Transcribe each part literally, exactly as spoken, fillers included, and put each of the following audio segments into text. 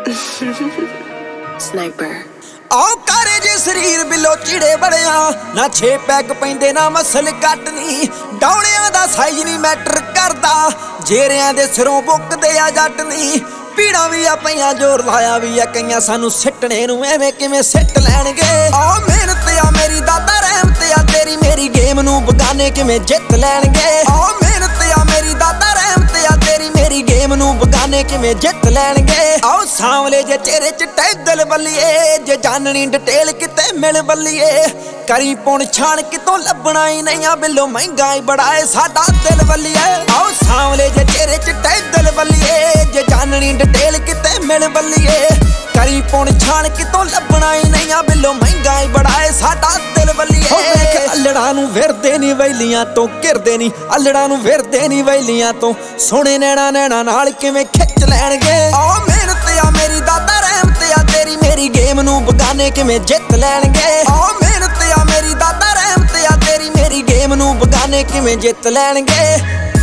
Sniper ਆਓ ਕਾਰੇ ਜੇ ਸਰੀਰ ਬਿਲੋ ਚਿੜੇ ਬੜਿਆ ਨਾ ਛੇ ਪੈਗ ਪੈਂਦੇ ਨਾ ਮਸਲ ਕੱਟ ਨੀ ਡੌਲਿਆਂ ਦਾ ਸਾਈਜ਼ ਨਹੀਂ ਮੈਟਰ ਕਰਦਾ ਜੇਰਿਆਂ ਦੇ ਸਿਰੋਂ ਬੁੱਕਦੇ ਆ ਜੱਟ ਨੀ ਪੀੜਾਂ ਵੀ ਆ ਪਈਆਂ ਜ਼ੋਰ ਲਾਇਆ ਵੀ ਆ ਕਈਆਂ ਸਾਨੂੰ ਸਿੱਟਣੇ ਨੂੰ ਐਵੇਂ ਕਿਵੇਂ ਸਿੱਟ ਲੈਣਗੇ ਆ ਮਿਹਨਤ ਆ ਮੇਰੀ ਦਾਦਾ ਰਹਿਮਤ ਆ ਤੇਰੀ ਮੇਰੀ ਗੇਮ ਨੂੰ ਬਗਾਨੇ ਕਿਵੇਂ ਜਿੱਤ ਲੈਣਗੇ ਆ ਮਿਹਨਤ ਆ ਮੇਰੀ ਦਾਦਾ ਰਹਿਮਤ ਆ ਤੇਰੀ ਮੇਰੀ ਗੇਮ ਨੂੰ ਬਗਾਨੇ ਕਿਵੇਂ ਜਿੱਤ ਲੈਣਗੇ ਆਓ ਸਾਂਵਲੇ ਜੇ ਚਿਹਰੇ ਚ ਟੈਗਲ ਬੱਲੀਏ ਜੇ ਜਾਣਨੀ ਡਿਟੇਲ ਕਿਤੇ ਮਿਲ ਬੱਲੀਏ ਕਰੀ ਪੁਣ ਛਾਣ ਕਿਤੋਂ ਲੱਭਣਾ ਹੀ ਨਹੀਂ ਆ ਬਿੱਲੋ ਮਹਿੰਗਾ ਹੀ ਬੜਾ ਏ ਸਾਡਾ ਦਿਲ ਬੱਲੀਏ ਆਓ ਸਾਂਵਲੇ ਜੇ ਚਿਹਰੇ ਚ ਟੈਗਲ ਬੱਲੀਏ ਜੇ ਜਾਣਨੀ ਡਿਟੇਲ ਕਿਤੇ ਮਿਲ ਬੱਲੀਏ ਕਰੀ ਪੁਣ ਛਾਣ ਕਿਤੋਂ ਲੱਭਣਾ ਹੀ ਨਹੀਂ ਆ ਬਿੱਲੋ ਮਹਿੰਗਾ ਹੀ ਬੜਾ ਏ ਸਾਡਾ ਦਿਲ ਬੱਲੀਏ ਹੋ ਵੇਖ ਅਲੜਾਂ ਨੂੰ ਵਿਰਦੇ ਨਹੀਂ ਵੈਲੀਆਂ ਤੋਂ ਘਿਰਦੇ ਨਹੀਂ ਅਲੜਾਂ ਨੂੰ ਵਿਰਦੇ ਨਹੀਂ ਵੈਲੀਆਂ ਤੋਂ ਸੋਹਣੇ ਨੈਣਾ ਨੈਣਾ ਨਾਲ ਕਿਵੇਂ ਖਿੱਚ ਲੈਣਗੇ ਆ ਮਿਹਨਤ ਆ ਮੇਰੀ ਦਾਦਾ ਰਹਿਮਤ ਆ ਤੇਰੀ ਮੇਰੀ ਗੇਮ ਨੂੰ ਬਗਾਨੇ ਕਿਵੇਂ ਜਿੱਤ ਲੈਣਗੇ ਆ ਮਿਹਨਤ ਆ ਮੇਰੀ ਦਾਦਾ ਰਹਿਮਤ ਆ ਤੇਰੀ ਮੇਰੀ ਗੇਮ ਨੂੰ ਬਗਾਨੇ ਕਿਵੇਂ ਜਿੱਤ ਲੈਣਗੇ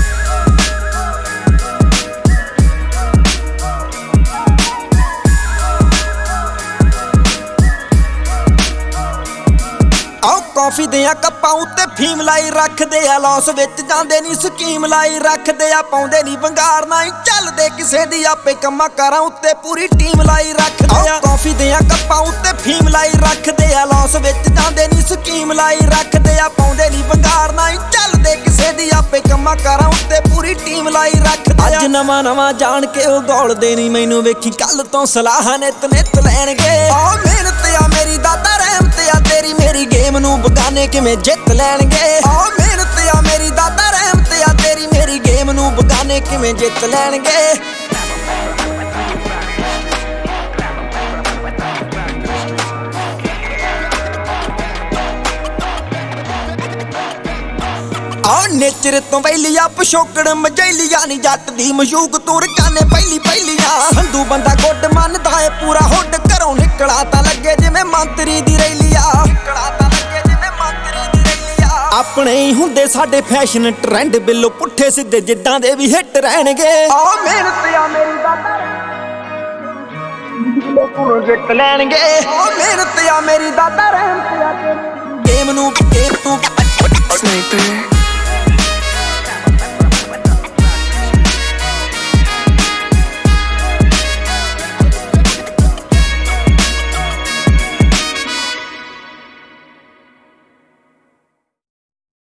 ਕਾਫੀ ਦੇ ਆ ਕੱਪਾਂ ਉੱਤੇ ਫੀਮ ਲਾਈ ਰੱਖਦੇ ਆ ਲੌਸ ਵਿੱਚ ਜਾਂਦੇ ਨਹੀਂ ਸਕੀਮ ਲਾਈ ਰੱਖਦੇ ਆ ਪਾਉਂਦੇ ਨਹੀਂ ਵੰਗਾਰ ਨਾ ਹੀ ਚੱਲਦੇ ਕਿਸੇ ਦੀ ਆਪੇ ਕੰਮਾਂ ਕਾਰਾਂ ਉੱਤੇ ਪੂਰੀ ਟੀਮ ਲਾਈ ਰੱਖਦੇ ਆ ਕਾਫੀ ਦੇ ਆ ਕੱਪਾਂ ਉੱਤੇ ਫੀਮ ਲਾਈ ਰੱਖਦੇ ਆ ਲੌਸ ਵਿੱਚ ਜਾਂਦੇ ਨਹੀਂ ਸਕੀਮ ਲਾਈ ਰੱਖਦੇ ਆ ਪਾਉਂਦੇ ਨਹੀਂ ਵੰਗਾਰ ਨਾ ਹੀ ਚੱਲਦੇ ਕਿਸੇ ਦੀ ਆਪੇ ਕੰਮਾਂ ਕਾਰਾਂ ਉੱਤੇ ਪੂਰੀ ਟੀਮ ਲਾਈ ਰੱਖਦੇ ਆ ਅੱਜ ਨਵਾਂ ਨਵਾਂ ਜਾਣ ਕੇ ਉਹ ਗੋਲਦੇ ਨਹੀਂ ਮੈਨੂੰ ਵੇਖੀ ਕੱਲ ਤੋਂ ਸਲਾਹ ਨਿਤ ਨਿਤ ਲੈਣਗੇ ਆ ਮਿਹਨਤ ਆ ਮੇਰੀ ਦਾਦਾ ਰਹਿਮਤ ਆ ਤੇਰੀ ਮੇਰੀ ਗੇਮ ਨੂੰ ਬਗਾਨੇ ਕਿਵੇਂ ਜਿੱਤ ਲੈਣਗੇ ਆ ਮਿਹਨਤ ਆ ਮੇਰੀ ਦਾਦਾ ਰਹਿਮਤ ਆ ਤੇਰੀ ਮੇਰੀ ਗੇਮ ਨੂੰ ਬਗਾਨੇ ਕਿਵੇਂ ਜਿੱਤ ਲੈਣਗੇ ਆ ਨੇਚਰ ਤੋਂ ਵੈਲੀਆ ਪਸ਼ੋਕੜ ਮਜੈਲੀਆ ਨਹੀਂ ਜੱਟ ਦੀ ਮਸ਼ੂਕ ਤੂੰ ਰਕਾਨੇ ਪਹਿਲੀ ਪਹਿਲੀਆਂ ਸੰਧੂ ਬੰਦਾ ਗੁੱਡ ਮੰਨਦਾ ਏ ਪੂਰਾ ਹੁੱਡ ਘਰੋਂ ਨਿਕਲਾ ਤਾਂ ਲੱਗੇ ਜਿਵੇਂ ਮੰਤਰੀ ਦੀ ਰੈਲੀਆ ਨਿਕਲਾ ਤਾਂ ਲੱਗੇ ਜਿਵੇਂ ਮੰਤਰੀ ਦੀ ਰੈਲੀਆ ਆਪਣੇ ਹੀ ਹੁੰਦੇ ਸਾਡੇ ਫੈਸ਼ਨ ਟ੍ਰੈਂਡ ਬਿੱਲੋ ਪੁੱਠੇ ਸਿੱਧੇ ਜਿੱਦਾਂ ਦੇ ਵੀ ਹਿੱਟ ਰਹਿਣਗੇ ਆ ਮਿਹਨਤ ਆ ਮੇਰੀ ਦਾਦਾ ਲੋਕਾਂ ਜਿੱਤ ਲੈਣਗੇ ਆ ਮਿਹਨਤ ਆ ਮੇਰੀ ਦਾਦਾ ਰਹਿਮਤ ਆ ਗੇਮ ਨੂੰ ਗੇਮ ਨੂੰ Sniper